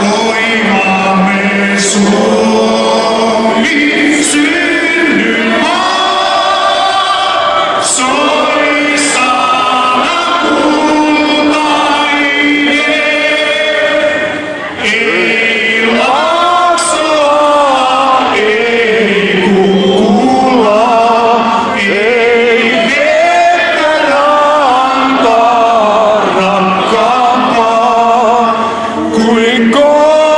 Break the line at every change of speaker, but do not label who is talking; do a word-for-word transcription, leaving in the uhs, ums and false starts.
Toivamme Suomi synny maa, soi sana kultainen. Ei Laaksoa, ei Kukulaa, ei vettä rantaa rakkaampaa kuin